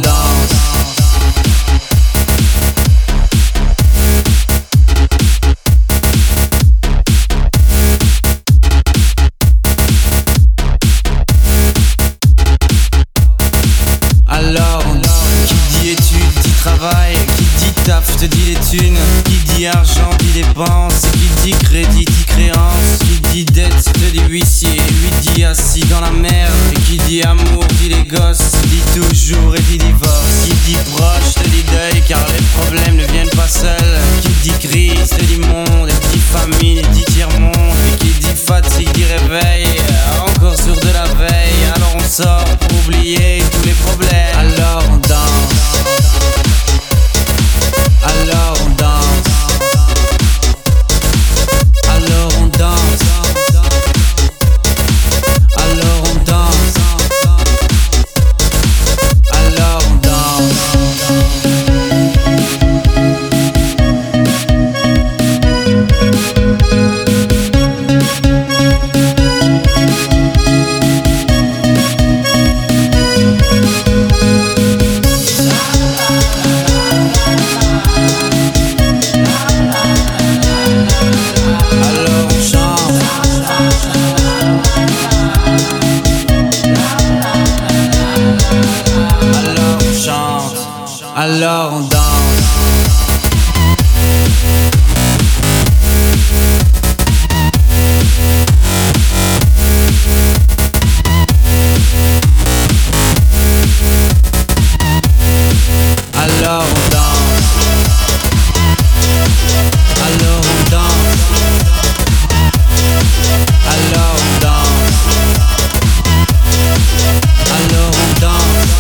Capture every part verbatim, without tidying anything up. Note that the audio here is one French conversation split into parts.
danse. Alors, qui dit études, dit travail, qui dit taf, te dit les thunes, qui dit argent, dit dépenses, qui dit crédit, dit créance, qui dit dette, te dit huissier, lui dit assis dans la merde, et qui dit amour, dit les gosses, dit toujours et dit divorce, qui dit proche, te dit deuil, car les problèmes ne viennent pas seuls, qui dit crise, te dit monde, et qui dit famine, et dit tiers-monde, et qui dit fatigue, dit réveil, encore sur de la veille, alors on sort pour oublier tous les problèmes. Alors on danse, alors on danse, alors on danse, alors on danse, alors on danse. Alors on danse. Alors on danse. Alors on danse. Alors on danse. Alors on danse.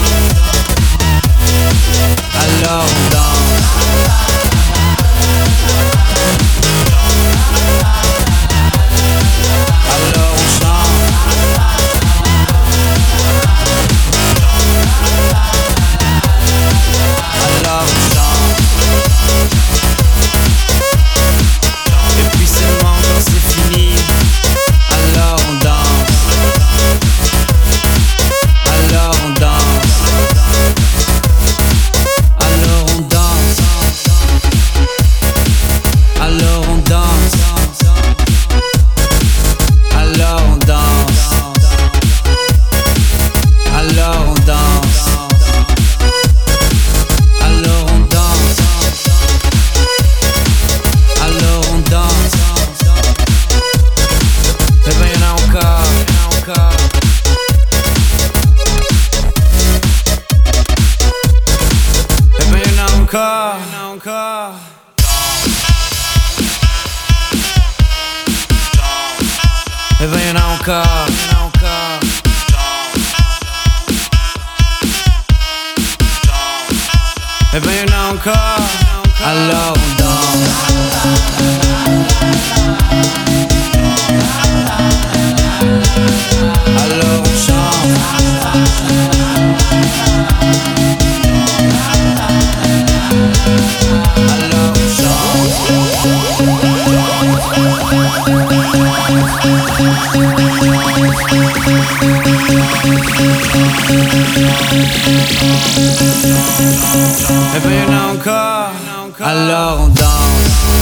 Alors on danse. Alors on chante. Alors on chante. Et puis seulement quand c'est fini, alors on danse. Alors on danse. Alors on danse. Alors on danse. Alors on danse. Alors on danse. Alors on danse. Alors on danse. Eh ben y'en a encore, y'en a encore. Eh ben y'en a encore, y'en a encore. Eh ben y'en a encore, y'en a encore. Eh ben y'en a encore. Alors on danse. Alors on chante. Alors on chante. Eh ben y'en a encore. Alors on danse.